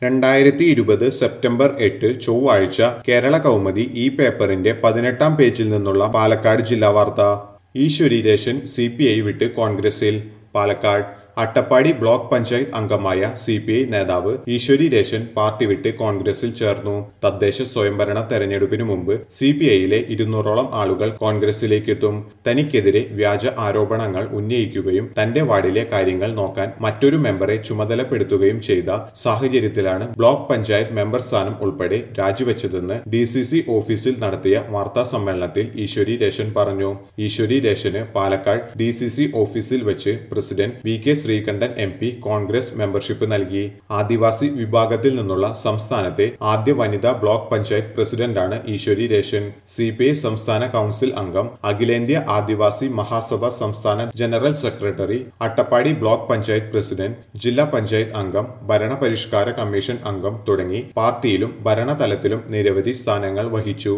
2020 September 8 ചൊവ്വാഴ്ച കേരള കൗമുദി ഈ പേപ്പറിന്റെ 18-ാം പേജിൽ നിന്നുള്ള പാലക്കാട് ജില്ലാ വാർത്ത. ഈശ്വരീദേശൻ CPI വിട്ട് കോൺഗ്രസിൽ. പാലക്കാട് അട്ടപ്പാടി ബ്ലോക്ക് പഞ്ചായത്ത് അംഗമായ CPI നേതാവ് ഈശ്വരീദേശൻ പാർട്ടി വിട്ട് കോൺഗ്രസിൽ ചേർന്നു. തദ്ദേശ സ്വയംഭരണ തെരഞ്ഞെടുപ്പിന് മുമ്പ് CPIയിലെ 200ഓളം ആളുകൾ കോൺഗ്രസിലേക്ക് എത്തും. തനിക്കെതിരെ വ്യാജ ആരോപണങ്ങൾ ഉന്നയിക്കുകയും തന്റെ വാർഡിലെ കാര്യങ്ങൾ നോക്കാൻ മറ്റൊരു മെമ്പറെ ചുമതലപ്പെടുത്തുകയും ചെയ്ത സാഹചര്യത്തിലാണ് ബ്ലോക്ക് പഞ്ചായത്ത് മെമ്പർ സ്ഥാനം ഉൾപ്പെടെ രാജിവെച്ചതെന്ന് DCC ഓഫീസിൽ നടത്തിയ വാർത്താ സമ്മേളനത്തിൽ ഈശ്വരീദേശൻ പറഞ്ഞു. ഈശ്വരീദേശന് പാലക്കാട് DCC ഓഫീസിൽ വെച്ച് president VK Sreekandan MP Congress membership നൽകി. ആദിവാസി വിഭാഗത്തിൽ നിന്നുള്ള സംസ്ഥാനത്തെ ആദ്യ വനിതാ ബ്ലോക്ക് പഞ്ചായത്ത് പ്രസിഡന്റാണ് ഈശ്വരീദേശൻ. CPI സംസ്ഥാന കൗൺസിൽ അംഗം, അഖിലേന്ത്യാ ആദിവാസി മഹാസഭ സംസ്ഥാന general secretary, Attappadi block panchayat president, ജില്ലാ പഞ്ചായത്ത് അംഗം, ഭരണപരിഷ്കാര കമ്മീഷൻ അംഗം തുടങ്ങി പാർട്ടിയിലും ഭരണതലത്തിലും നിരവധി സ്ഥാനങ്ങൾ വഹിച്ചു.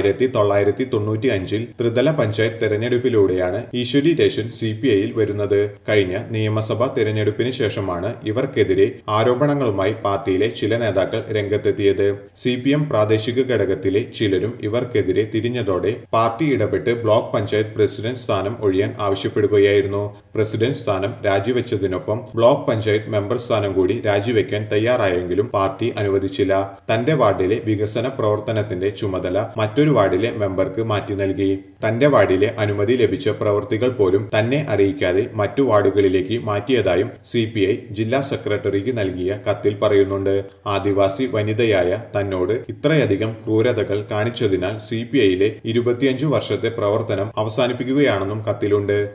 1995 ത്രിതല പഞ്ചായത്ത് തെരഞ്ഞെടുപ്പിലൂടെയാണ് ഈശ്വരീദേശൻ CPIയിൽ വരുന്നത്. കഴിഞ്ഞ നിയമസഭാ തെരഞ്ഞെടുപ്പിന് ശേഷമാണ് ഇവർക്കെതിരെ ആരോപണങ്ങളുമായി പാർട്ടിയിലെ ചില നേതാക്കൾ രംഗത്തെത്തിയത്. CPM പ്രാദേശിക ഘടകത്തിലെ ചിലരും ഇവർക്കെതിരെ തിരിഞ്ഞതോടെ പാർട്ടി ഇടപെട്ട് ബ്ലോക്ക് പഞ്ചായത്ത് പ്രസിഡന്റ് സ്ഥാനം ഒഴിയാൻ ആവശ്യപ്പെടുകയായിരുന്നു. പ്രസിഡന്റ് സ്ഥാനം രാജിവെച്ചതിനൊപ്പം ബ്ലോക്ക് പഞ്ചായത്ത് മെമ്പർ സ്ഥാനം കൂടി രാജിവെക്കാൻ തയ്യാറായെങ്കിലും പാർട്ടി അനുവദിച്ചില്ല. തന്റെ വാർഡിലെ വികസന പ്രവർത്തനത്തിന്റെ ചുമതല മറ്റൊരു വാർഡിലെ മെമ്പർക്ക് മാറ്റി നൽകി. തന്റെ വാർഡിലെ അനുമതി ലഭിച്ച പ്രവൃത്തികൾ പോലും തന്നെ അറിയിക്കാതെ മറ്റു വാർഡുകളിലേക്ക് മാറ്റിയതായും CPI ജില്ലാ സെക്രട്ടറിക്ക് നൽകിയ കത്തിൽ പറയുന്നുണ്ട്. ആദിവാസി വനിതയായ തന്നോട് ഇത്രയധികം ക്രൂരതകൾ കാണിച്ചതിനാൽ CPIയിലെ 25 വർഷത്തെ പ്രവർത്തനം അവസാനിപ്പിക്കുകയാണെന്നും കത്തിലുണ്ട്.